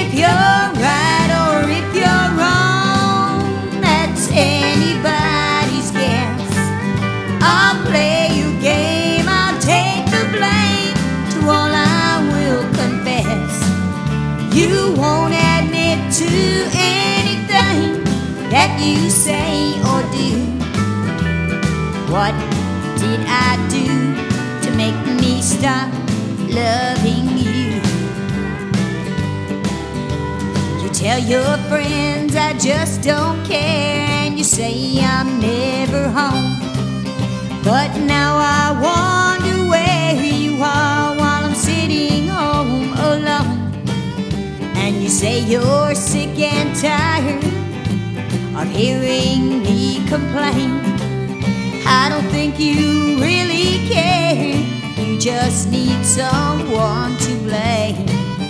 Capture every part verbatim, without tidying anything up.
If you're right or if you're wrong, that's anybody's guess. I'll play your game, I'll take the blame. To all I will confess, you won't admit to anything that you say or do. What did I do to make me stop loving you? You tell your friends I just don't care, and you say I'm never home. But now I wonder where you are while I'm sitting home alone. And you say you're sick and tired of hearing me complain. I don't think you really care, you just need someone to blame.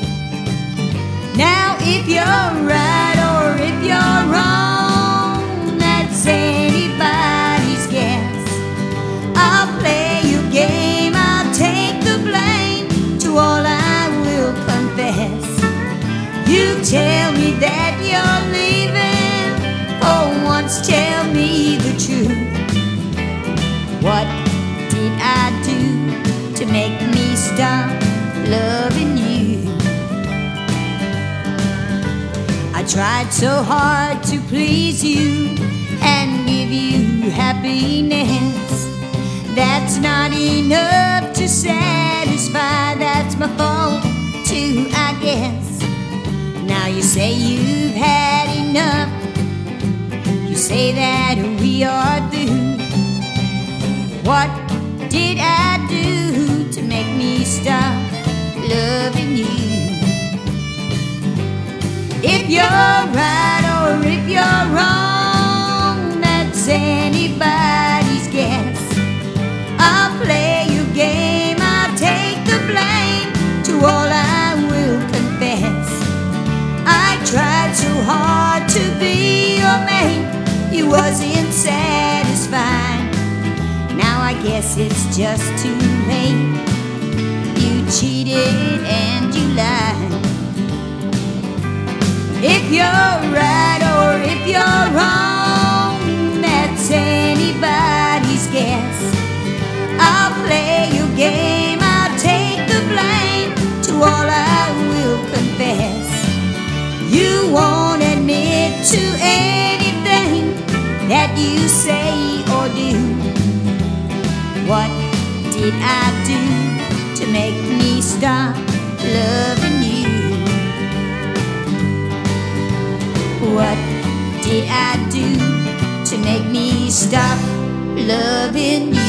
Now if you're right or if you're wrong, that's anybody's guess. I'll play your game, I'll take the blame. To all I will confess, you tell me that you're leaving. For once tell me the truth. What did I do to make me stop loving you? I tried so hard to please you and give you happiness. That's not enough to satisfy, that's my fault too, I guess. Now you say you've had enough, you say that we are through. What did I do to make me stop loving you? If you're right or if you're wrong, that's anybody's guess. I'll play your game, I'll take the blame. To all I will confess, I tried so hard to be your mate, you wasn't satisfied. Now I guess it's just too late. You cheated and you lied. If you're right or if you're wrong, that's anybody's guess. I'll play your game, I'll take the blame. To all I will confess, you won't admit to anything that you say or do. What did I do to make me stop loving you? What did I do to make me stop loving you?